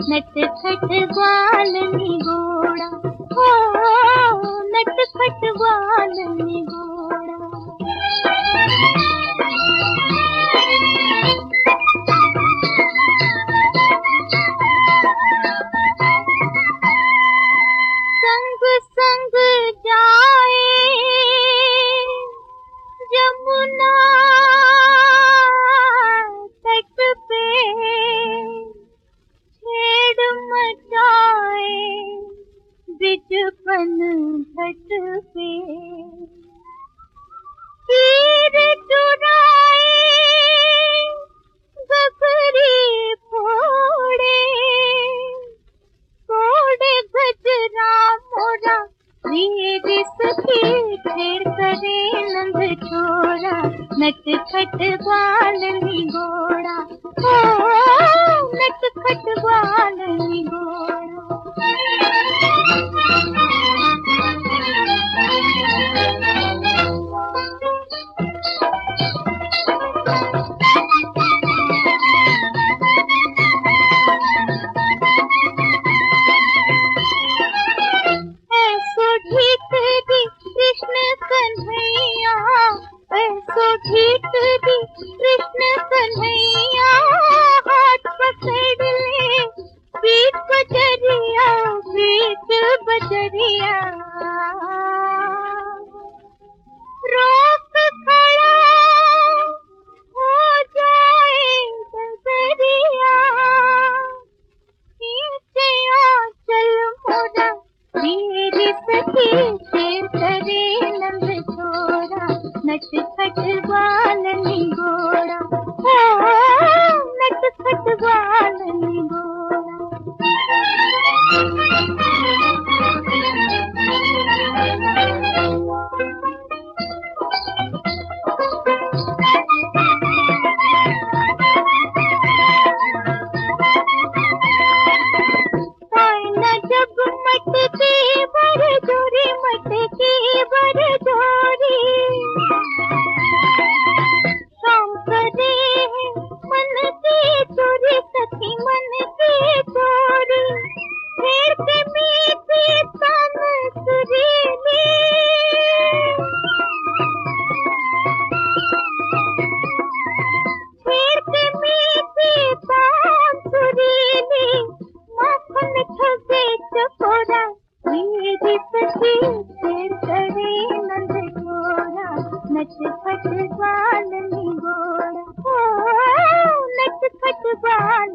नटखट ग्वाल निगोड़ा, हो नटखट ग्वाल निगोड़ा। संग संग जाए यमुना तट पे, छेड़ मचाए बिजपन घट पे। तीर चुराए गगरी फोड़े, फोड़े गजरा मोरा वीर सखी छेड़ करे नंद छोरा। नटखट ग्वाल निगोड़ा, हो नटखट ग्वाल निगोड़ा। ऐसो ढीठ दी कृष्ण कन्हैया, ऐसो ढीठ दी कृष्ण कन्हैया। हाथ पकड़ ले बीच बजरिया, बीच बजरिया। रोक खड़ा हो जाए डगरिया, खींचे आंचल मोरा वीर सखी छेड़ करे नंद छोरा। नटखट ग्वाल निगोड़ा, हो नटखट ग्वाल निगोड़ा। जब मटकी बर जोरी, मटकी बर जोरी। शाम करे है मन की चोरी, सखी मन की चोरी। फेर के मीठी तन सुरीली, फेर के मीठी तन सुरीली। माखन ठगे चकोरा वीर सखी छेड़ करे नंद छोरा। नटखट ग्वाल निगोड़ा, हो नटखट ग्वाल